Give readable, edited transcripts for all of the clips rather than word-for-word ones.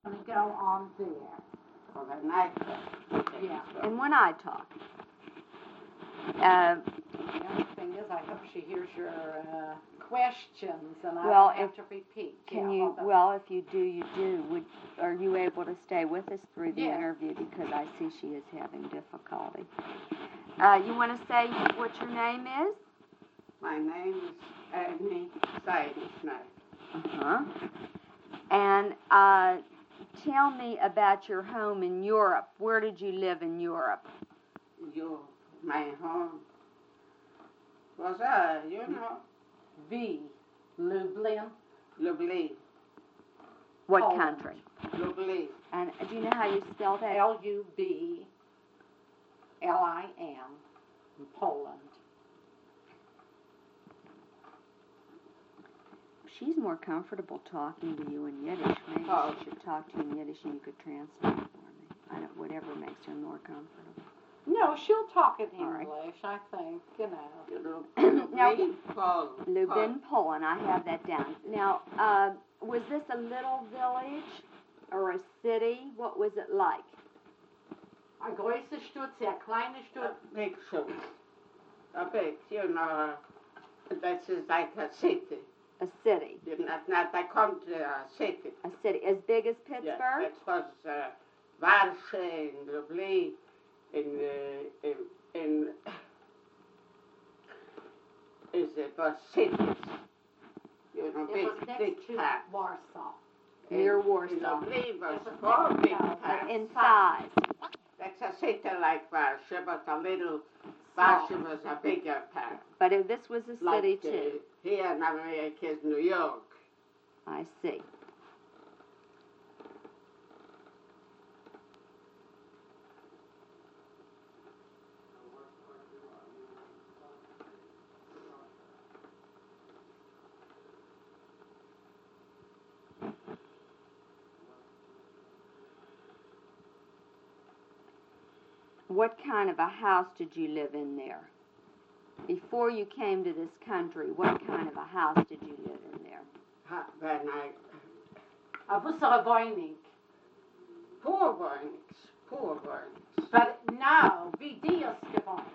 going to go on there. For the night. Okay. Yeah. And when I talk. The only thing is, I hope she hears your questions, and I Well, don't have to repeat. Can Yeah, you, hold on. well, if you do, you do. Are you able to stay with us through the Yes. interview? Because I see she is having difficulty. You want to say what your name is? My name is Annie Seidenschneider. Uh-huh. And tell me about your home in Europe. Where did you live in Europe? My home was, Lublin. Lublin. What Poland. country? Lublin. And do you know how you spell that? Lublin, Poland. She's more comfortable talking to you in Yiddish. Maybe Oh. she should talk to you in Yiddish and you could translate for me. Whatever makes her more comfortable. No, she'll talk in All right. English, I think, you know. Now, Lublin, Poland. Lublin, Poland. I have that down. Now, was this a little village or a city? What was it like? Ein größer Stutz, sehr kleiner A Stutz. big show. A big, this is like a city. A city. Not a country, a city. A city as big as Pittsburgh? Yeah, it was Warsaw, in Lublin, it was cities. It was big next to towns. Warsaw. Near In Warsaw. Lublin was It was four next- big no, towns. In size. That's a city like Warsaw, but a little. Warsaw was a bigger town. But this was a city Like too. here in America is New York. I see. What kind of a house did you live in there? Before you came to this country, what kind of a house did you live in there? When A größere Wohnung. poor ones. But no, wie die ist gewohnt.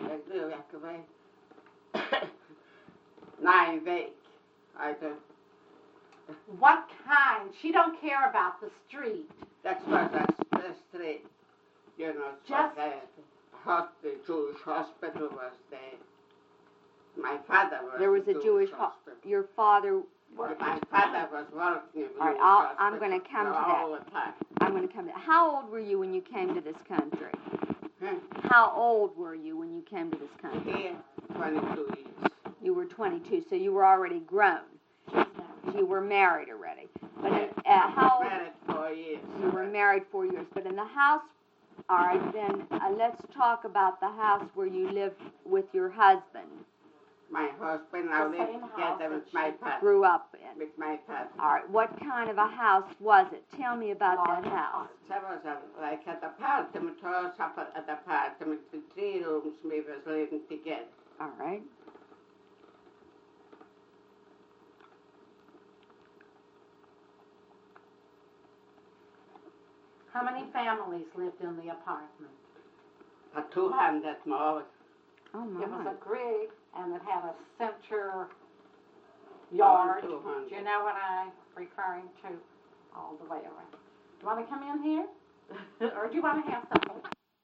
Nine week. I don't. What kind? She don't care about the street. That was the street. Just- The Jewish hospital was there. My father was. There was a Jewish hospital. Your father. My father was working in All right, Jewish I'm hospital going to come to that. all the time. I'm going to come to. How old were you when you came to this country? Huh? How old were you when you came to this country? Here, 22 years. You were 22, so you were already grown. You were married already. But how old? Married 4 years. You were married 4 years. But in the house, all right, then let's talk about the house where you lived with your husband, My husband, I The lived same house together that with my she father. grew up in. With my father. All right, what kind of a house was it? Tell me about that house. That was like an apartment house, an apartment with 3 rooms. We was living together. All right. How many families lived in the apartment? For 200 more. Oh It was my. a grid, and it had a center yard. 200. Do you know what I'm referring to? All the way around. Do you want to come in here? Or do you want to have something?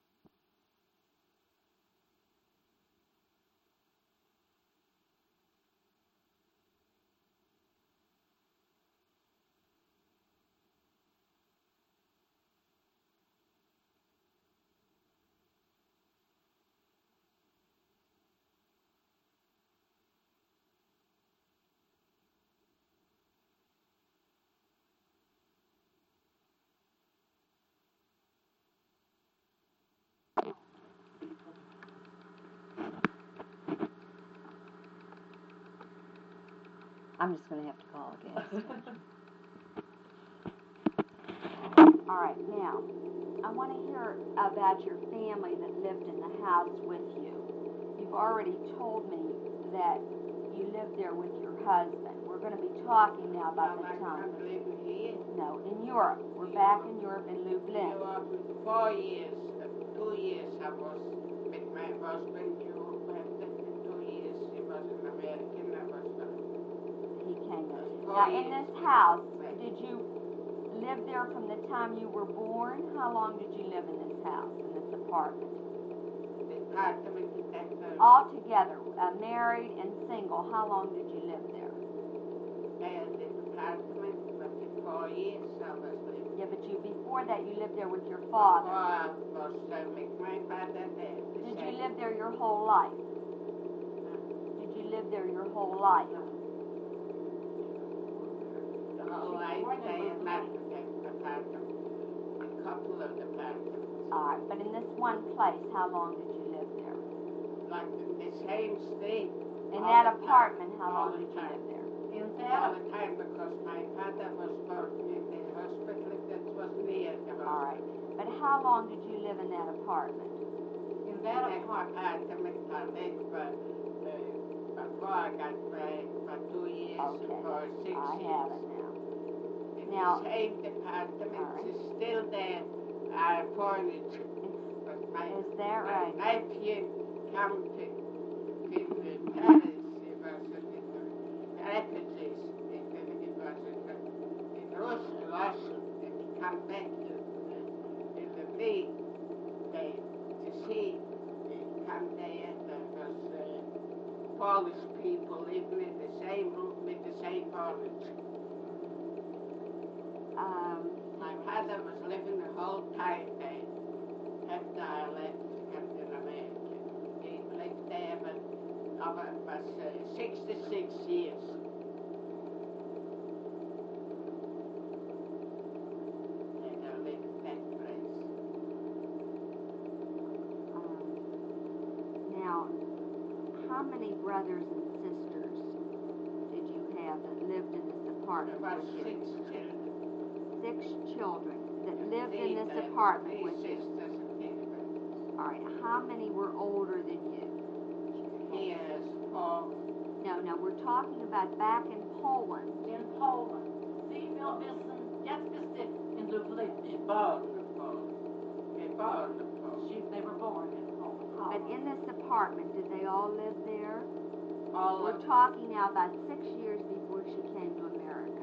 I'm just going to have to call again. All right, now, I want to hear about your family that lived in the house with you. You've already told me that you lived there with your husband. Were we're going to be talking now about Now the I'm time. not living here. No, in Europe. We're back in Europe in Lublin. 4 years, 2 years I was with my husband. You went 2 years. He was an American. I was He came in. 4 Now, in years. this house, did you live there from the time you were born? How long did you live in this house, in this apartment? The apartment that All together, married and single, how long did you live there? the apartment was 4 years. I was living. Yeah, but before that, you lived there with your Oh, father. I was with my father there. Did you live there your whole life? Did you live there your whole life? The whole life there, not the apartment. A couple of apartments. All right, but in this one place, how long did you live there? Like the same street. In All that the time. apartment, how All long the did you time. live there? In All that, the time because my father was working in the hospital that was near the All right, hospital. but how long did you live in that apartment? in That that apartment, apartment I lived before I got married for 2 years, Okay, for 6 I years. have it now. In Now- the same apartment All right. is still there. Our furniture. It's, But my is that my right? nephew come to Paris. He was refugees. It was in Russia. And he come back in the big day to see. He come there. There was Polish people living in the same room with the same furniture. My father was living the whole time there. After I left Captain America. He lived there, but was 66 years. And I lived in that place. Now, how many brothers and sisters did you have that lived in this There apartment was with 6 you? children. 6 children that lived Three in this brothers, apartment 3 with you. sisters and 3 brothers. All right, how many were older than you? He has 4. No, we're talking about back in Poland. in Poland. Sie will wissen, jetzt bist du in Lublin. Born in Poland. Born in Poland. They were born in Poland. But in this apartment, did they all live there? All We're of talking now about 6 years before she came to America.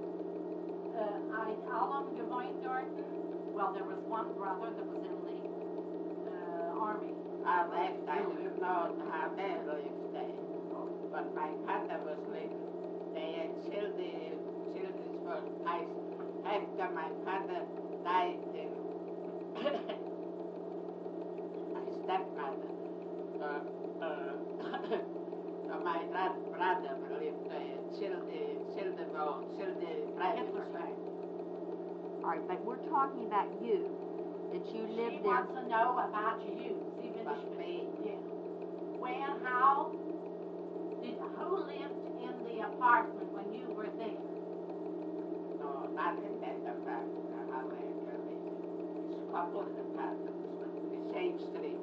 How long gewohnt dort? Well, there was one brother that was in the army. I left. I didn't know how they lived there. But my father was living there till this was after my father died in my stepmother. So my brother lived there till the Hitler died. All right, but we're talking about you, that you She lived there. wants to know about you. Sie will But nicht me, Yeah. How who lived in the apartment when you were there? no, not in that apartment. I lived there. It's a couple of apartments, the same street.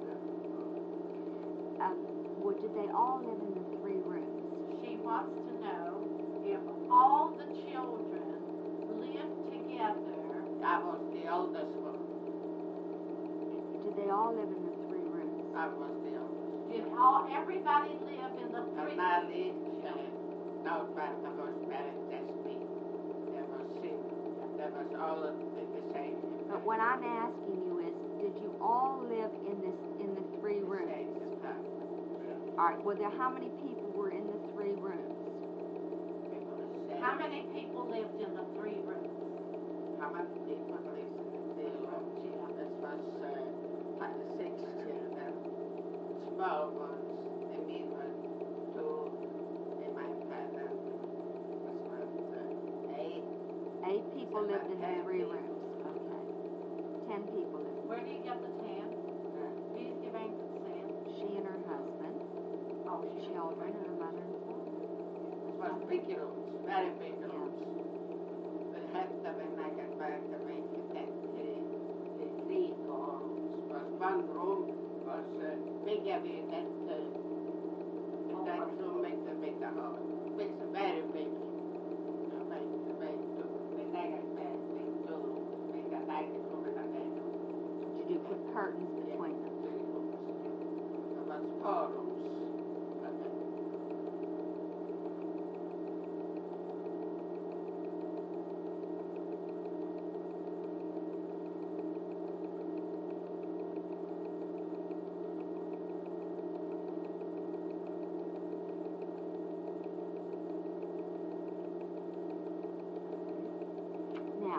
Well, did they all live in the 3 rooms? She wants to know if all the children lived together. I was the oldest one. Did they all live in the 3 rooms? I was the oldest. Did everybody live in the three? And I lived, no, but I was married just me. There was single. There was all of the same. But what I'm asking you is, did you all live in the 3 rooms? All right. Well, how many people were in the 3 rooms? How many people lived in the 3 rooms? How many people lived in the room? This was 6 children, small ones. The big one, 2. And my father was 8. 8 people lived in the 3 10 rooms. Okay. 10 people lived. Where do you get the 10? Wie ist gewähnt das 10? She and her husband, Oh, the children, and her mother and father. It was big rooms, very big rooms. But after when I got back to make that the 3 rooms was 1 room was bigger than that room with the hall. It's very big.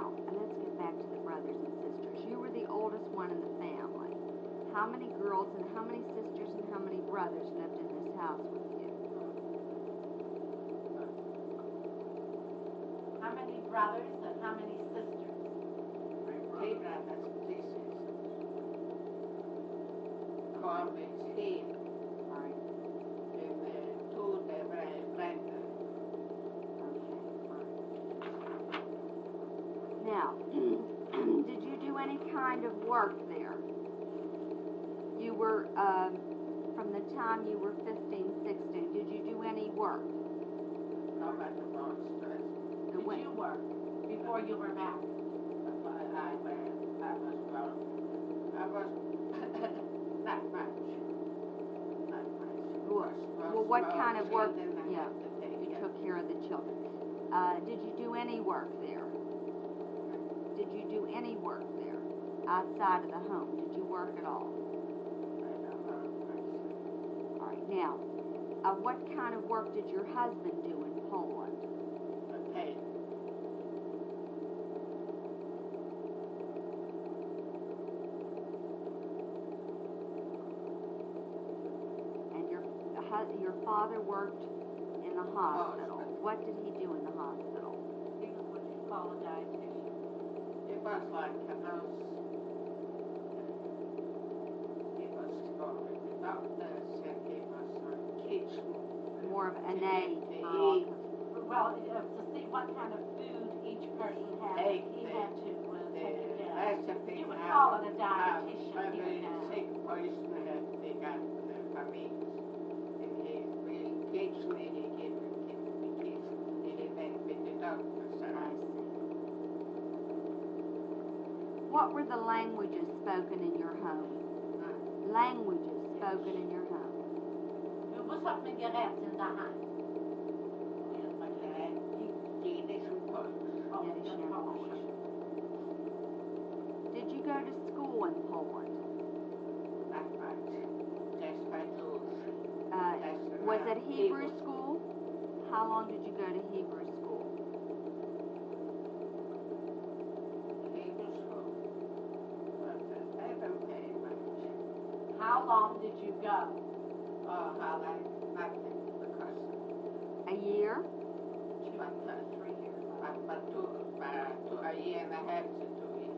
Now, let's get back to the brothers and sisters. You were the oldest one in the family. How many girls and how many sisters and how many brothers lived in this house with you? How many brothers and how many sisters? Three brothers, three sisters. Carl is here. Right. And two they were Brenda. Now, did you do any kind of work there? You were, from the time you were 15, 16, did you do any work? Not at the monsters. Did you work before you were married? I was well. I was not much. Not much. Well, what kind of work? Yeah, you took care of the children. Did you do any work there? Did you do any work there outside of the home? Did you work at all? All right. Now, what kind of work did your husband do in Poland? Okay. And your father worked in the hospital. What did he do in the hospital? He was what you call a dietitian. It was like a nurse. He was going to the doctors and he was kitchen. More of an aide to for all. eat. Well, to see what kind of food each person had, he had to take it down. Recipe. You would call it a dietitian When here the now. sick person had they got the families. And he occasionally he gave the kids. He went with the doctors. I see. What were the languages spoken in your home? Languages spoken in your home. Was hat man gerät in daheim? Yiddish and Polish. Yiddish and Polish. Did you go to school in Poland? Not much. Just by those. Was it Hebrew school? How long did you go to Hebrew school? Hebrew school. But I don't pay much. How long did you go? Oh, how like nothing because A year? 3 years. but to a year and a half to 2 years.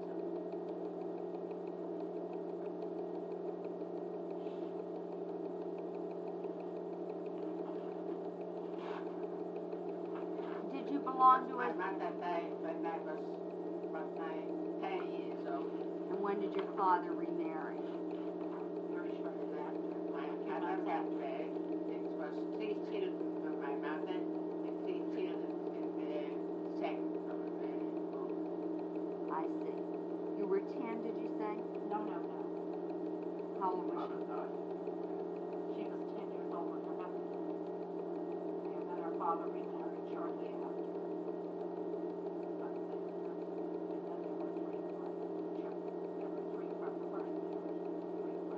Did you belong to My a... mother died when I was 10 years old. And when did your father remarry? Very shortly after. My mother got married. It was 3 children from my mother and 3 children in the second from the home. I see. You were 10, did you say? No. How old was she? She was 10 years old when her husband died. And then her father remarried shortly after. And then there were 3 more children. There were 3 from the first marriage, 3 from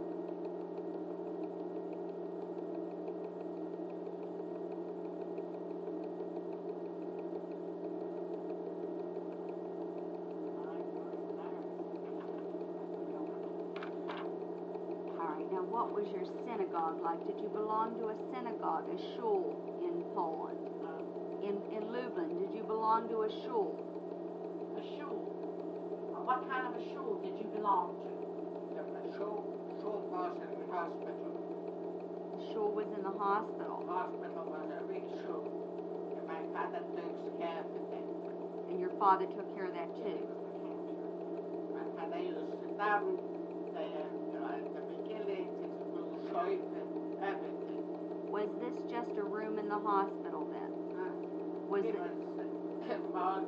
All right. Now, what was your synagogue like? Did you belong to a synagogue, a shul in Poland? In Lublin, did you belong to a shul? a shul. What kind of a shul did you belong to? The shul was in the hospital. The shul was in the hospital. The hospital was a big shul. And my father took care of it. And your father took care of that too? My father used to down the beginning to do soap and everything. Was this just a room in the hospital then? Was It it was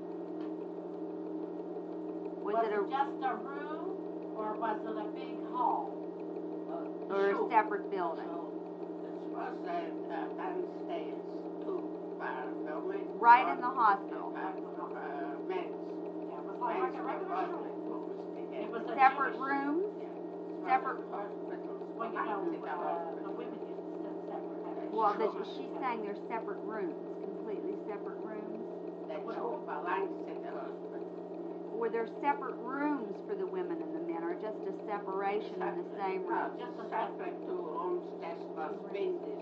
was it just a room, or was it a big hall? or a separate building? This was downstairs too, building. Right in the hospital. Men's. Yeah, it was like a regular shul. It was a Separate Jewish- rooms? Separate. Hospitals. Well, you know, in the hospital. the women used to sit separate. Well, she's saying they're separate rooms, completely separate rooms. The shul belongs to the were there separate rooms for the women and the men, or just a separation in the same No, room? just a separate 2 rooms. That was windows.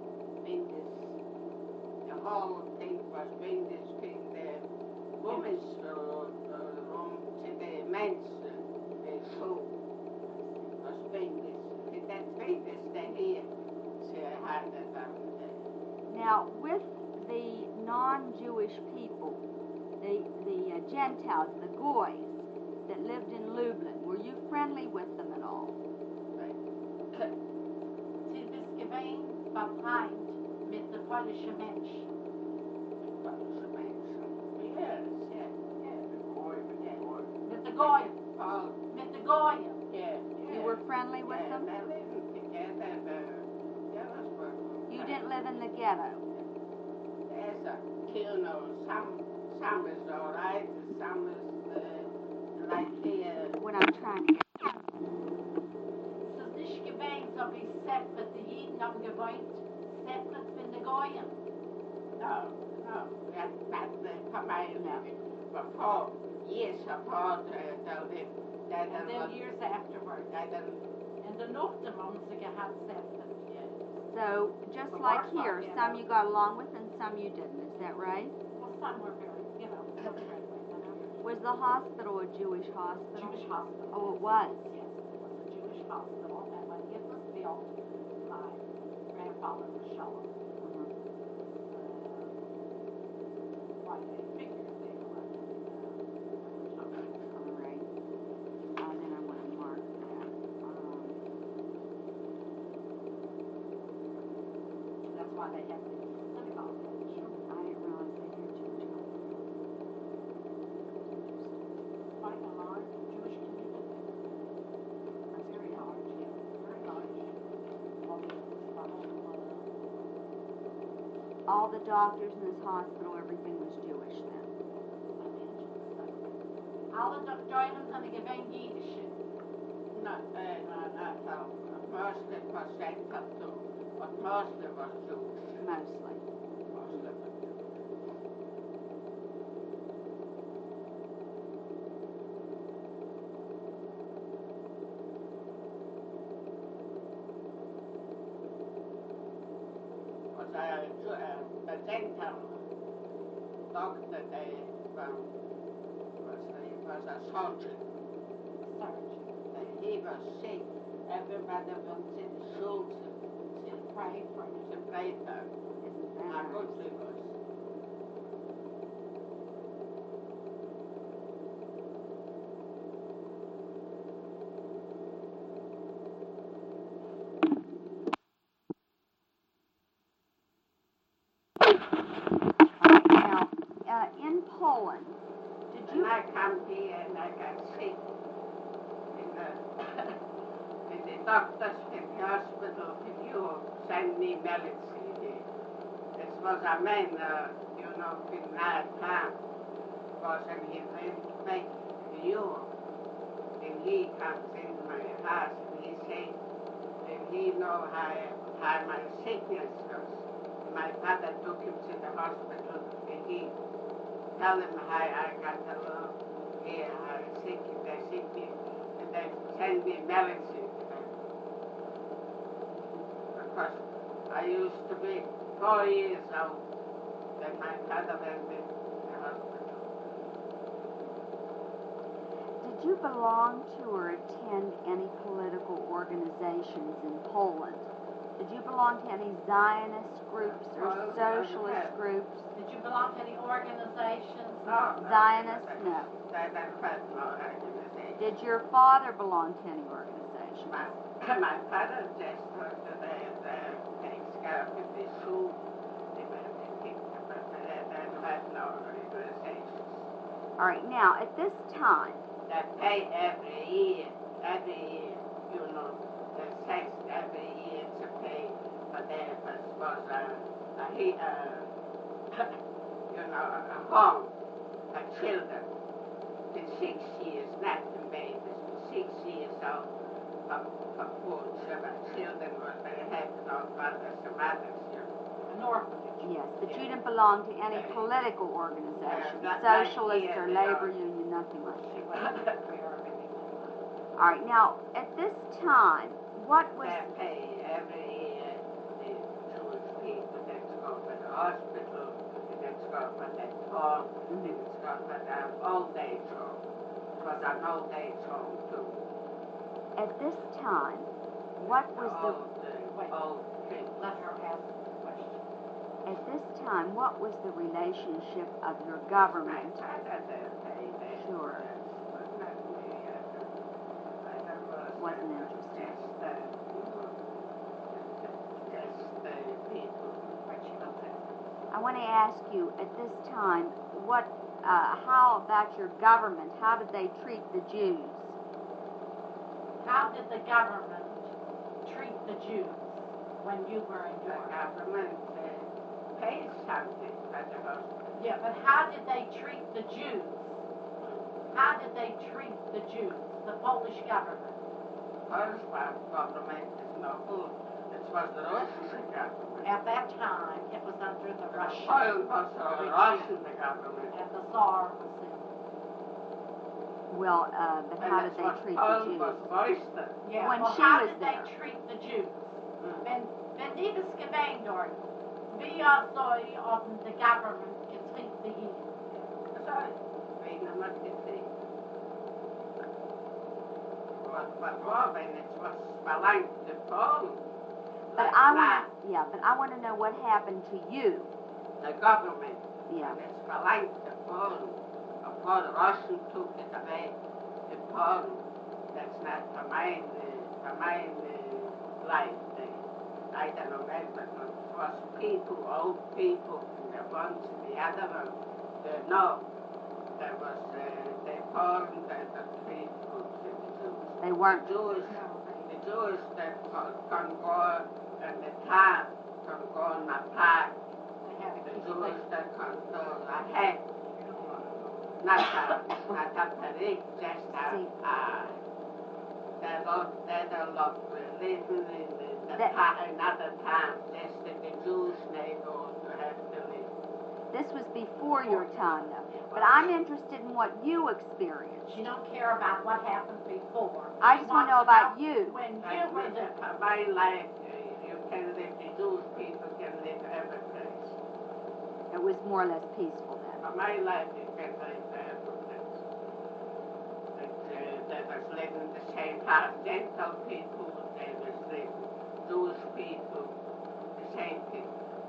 The whole thing was windows in the women's room to the men's room. Was windows. And that windows they here to have it Now, with the non-Jewish people, the Gentiles, the Goys, that lived in Lublin, were you friendly with them at all? Sie bist gewesen befreundet mit den polnischen Menschen. Yes, yeah. Mit den Goyen. Oh, Mit den Goyen. yeah. You were friendly with them? They lived together. There was work. You didn't live in the ghetto? There's a some is all right, some is like here. What I'm trying to get. Es ist nicht gewesen, so wie separate. Die Jiden haben gewohnt, separate von den Goyen. No, that's come out before, years before they lived. That And then years afterwards. And the Northern ones had separate. So, just like here, some you got along with and some you didn't, is that right? Well, some were very, friendly. Was the hospital a Jewish hospital? Jewish hospital. Oh, it was? Yes, it was a Jewish hospital, and when it was built, my grandfather was showing. Why they figured they were. All right. Then I'm going to mark that. That's why they have the synagogue. I didn't realize they had Jewish hospitals. Quite a large Jewish community. That's very large, yeah, very large. All the doctors in this hospital, everything was Jewish then? Alle Deutschen sind gewähnt Jüdische. No, mostly percent of two, but mostly was Jewish. Mostly. Mostly was Jewish. Was the dental doctor they was a surgeon. He was sick. Everybody went to the school to pray for him. To pray for him. Isn't How that good nice? he was. Now, in Poland, did And you... I come here and I got sick. And the doctors in the hospital, you send me medicine here. This was a man, in that time, was in his make you. And he comes in my house and he says, and he know how my sickness was. My father took him to the hospital and he tell him how I got along here, how sick, they sick me, and they send me medicine to them. Because I used to be 4 years old that my father went in the hospital. Did you belong to or attend any political organizations in Poland? Did you belong to any Zionist groups or socialist groups? Did you belong to any organizations? No, Zionists? No. That was no organization. Did your father belong to any organization? My father just was takes care of the school. They had no organizations. All right, now, at this time, They pay every year, the tax every year to pay for their, was a home for children in 6 years, not the babies, 6 years old, for poor children. Children were very happy, no fathers and mothers, An orphanage. Yes, but you didn't belong to any political organization, not socialist here, or they labor are. union, nothing like She that. wasn't aware of anything. All right, now, at this time, what was, They pay every year the Jewish people that's go for the hospital, that's go for the home, that's go for the old age home. It was an old age home too. at this time, what was the, Old people. Let her ask the question. at this time, what was the relationship of your government? Sure. Wasn't interested. Right, she knows that. I want to ask you, at this time, what, how about your government? How did they treat the Jews? How did the government treat the Jews when you were in The Europe? government pays something for the hospital. Yeah, but how did they treat the Jews? How did they treat the Jews, the Polish government? Polish government is no good. It was the Russian government. At that time, it was under the Russian, Poland was the Russian government. and the Tsar was in. Well, but how did they treat the Poland Jews? was Oyster. Yeah, When well, she how was did there. they treat the Jews? Wenn liebes Gemein dort, wie soll the government getreat the Juden? Sorry, wegen der Marketing. But when it was verlangt to Poland, But I want to, yeah, but I want to know what happened to you. the government, Yeah. when it's verlangt to Poland, before the Russians took it away to Poland, that's not for my life. I don't know that, but it was people, old people, and the ones in the other one, no, there was the Poland and the people, the Jews. They weren't. The Jews that can go in the town, can go in the park. They had The to keep Jews it. that can go ahead. Not a Paris, just they don't love living in another town, just that the Jewish neighborhood have to live. This was before your time, though. But I'm interested in what you experienced. She don't care about what happened before. I She just want to wants know about you. when you Like were there. my life, you can live, the Jewish people can live every place. It was more or less peaceful then. My life, you can live every place. They was living in the same house. Gentile people, they was living. Jewish people, the same people.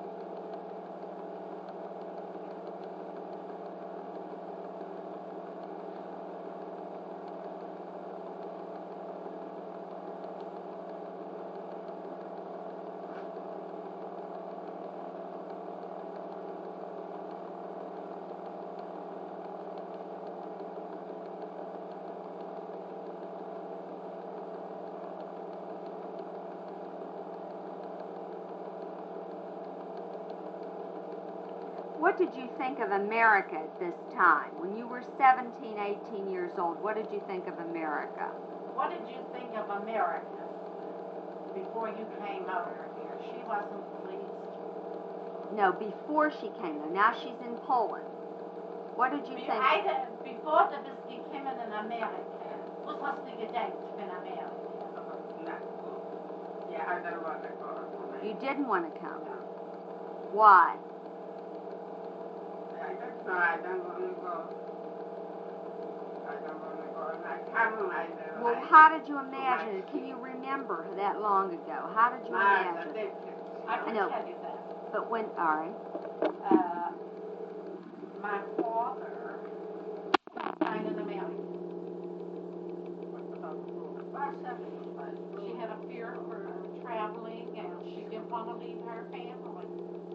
What did you think of America at this time? When you were 17, 18 years old, what did you think of America? What did you think of America before you came over here? She wasn't pleased. No, before she came there. Now she's in Poland. What did you think? Bevor du bist gekommen in Amerika, was hast du gedacht von Amerika? Not good. Yeah, I don't want to go to You didn't want to come. Why? I don't want to go. I don't want to go. And I come, I don't Well, how did you imagine it? Can you remember that long ago? How did you imagine it? I can know. tell you that. But when, all right. My father died in America. She had a fear for traveling and she didn't want to leave her family.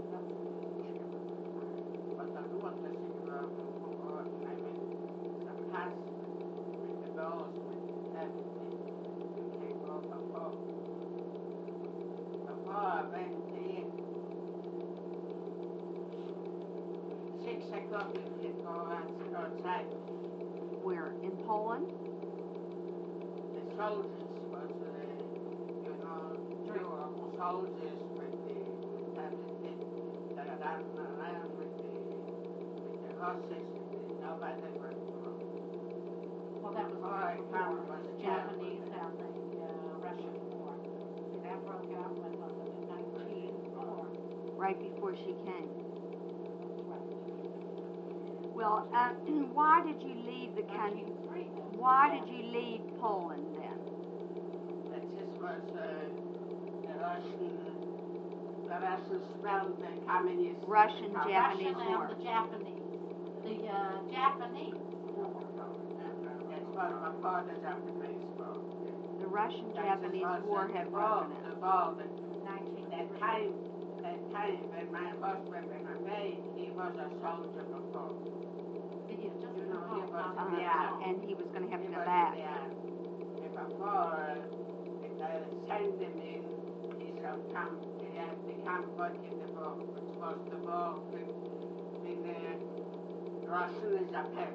Outside. Where? In Poland? The soldiers was, soldiers with the ran around with the horses. Nobody was wrong. Well, that was Oh, I before can't was the Japanese and the Russian war. See, that broke out when was it, in 1904? Right before she came. That's right. Well, why did you leave the country? 1903, that's Why yeah. did you leave Poland then? That just was the Russians smelled the communist. Russian, Japanese Russian war. and the Japanese. The Japanese war. That's what my father's Japanese war. The Russian-Japanese That war was had the broken out. The war, that 1903. time when my husband, when I married, he was a soldier before. He had just You come know, he home, was not in the long. army. And he was going to have He to go was back. in the army. Before they sent him in, he shall come, he had to come back in the war, which was the war in Russia and Japan.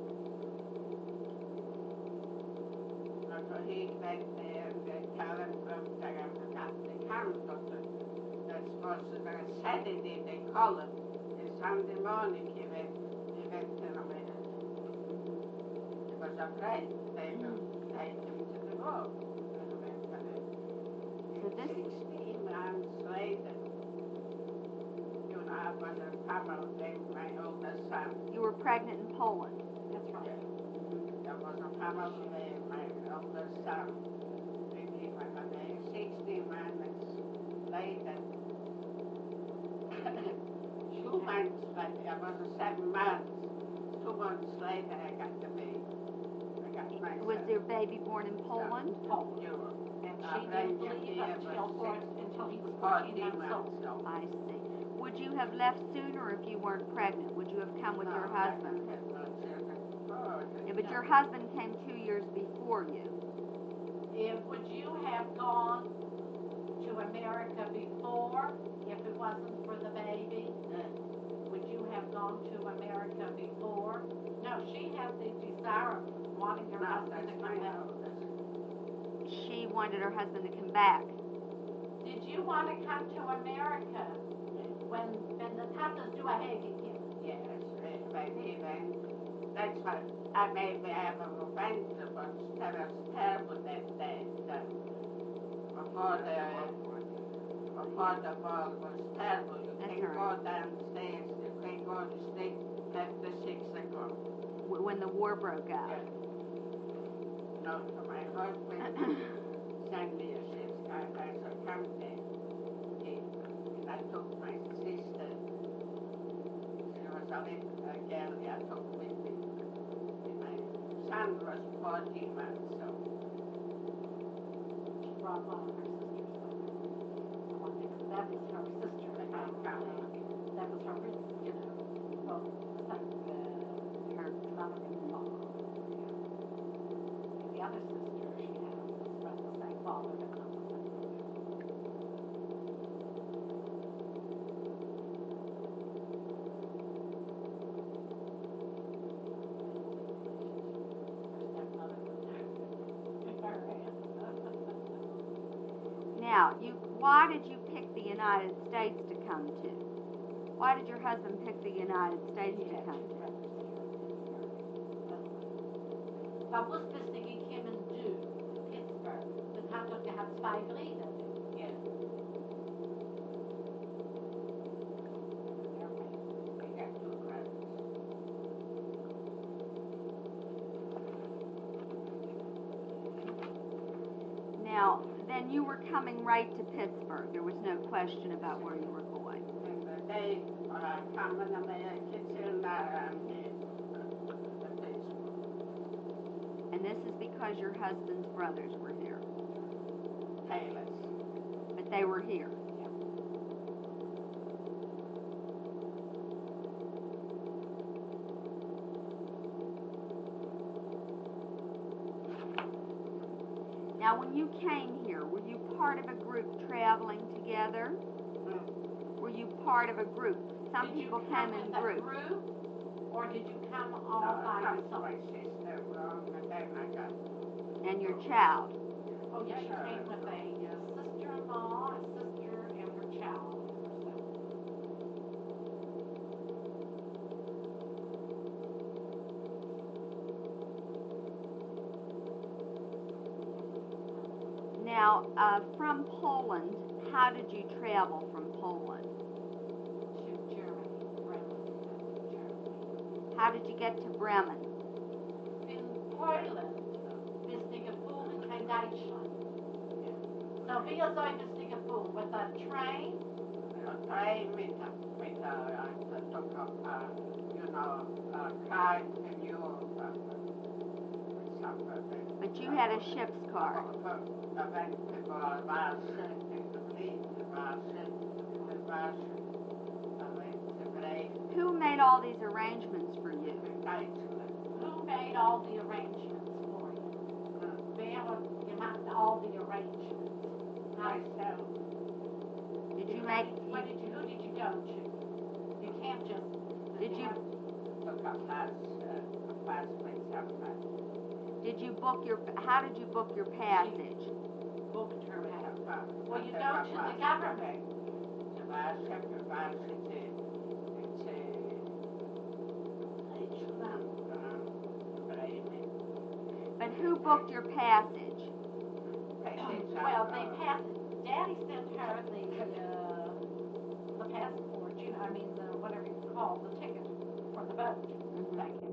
So he went there and they tell him from the camp, that was Saturday, they call him. And Sunday morning he went to America. He was afraid they would take him to the war. So this- 16 months later, you know, I was a family then, my oldest son. You were pregnant in Poland. That's right. There was a family there, my oldest son. They came at 16 months later. 2 months later, I was 7 months. 2 months later, I got the baby. I got my Was son. your baby born in Poland? Poland. Europe. And I she bring didn't him leave here until for he was 14 14 months old. I see. Would you have left sooner if you weren't pregnant? Would you have come with your husband? Yeah, but your husband came 2 years before you. Would you have gone to America before if it wasn't for the baby? Would you have gone to America before? No, she had the desire of wanting her husband to come back. She wanted her husband to come back. Did you want to come to America when the tatas do a haggy? Yes, even that's what I made me have a revenge, but that was terrible that day. Before the ball was terrible. You That's can't all go downstairs. You can't go to sleep after 6 o'clock. When the war broke out. Yeah. No, so my husband sent me a ship. I said, come there. And I took my sister. She was a little girl. I took with me. And my son was 14 months old. She brought one of her sisters with her. That was her sister. That was her, you know, both her mother and father. And the other sister she has is from the same father, but not the same mother. Now, why did you pick the United States to come to? Why did your husband pick the United States to come to? Vad wusstest du gekommen du till Pittsburgh? Det handlar om att ha två brider nu. Yes. I got 2 brothers. Now, then you were coming right to Pittsburgh. There was no question about where you were going. And the day come in the kitchen, I'm here. And this is because your husband's brothers were here. Taylors. But they were here. Now, when you came here, were you part of a group traveling together? Were you part of a group? Some Did you people come came in with a groups. group, or did you come all by Come to yourself? my sister, and then I got. And your child. Oh, yes, she came with a sister-in-law, a sister, and her child. Now, from Poland, how did you travel from Poland? To Germany, Bremen, Germany. How did you get to Bremen? In Poland, bis Dinge Polen, kein Deutschland. So wie soll bis Dinge Polen? With a train? Train with card and you But you had a ship's card. Who made all these arrangements for you? Who made all the arrangements for you? Wer gemacht all the arrangements? Myself. Did you make? Who did you go to? You can't just. Did you? Did you book your? How did you book your passage? Booked her out. Well, you go to the government. But who booked your passage? Well, they passed. Daddy sent her the passport. I mean, the whatever you call the ticket for the boat back in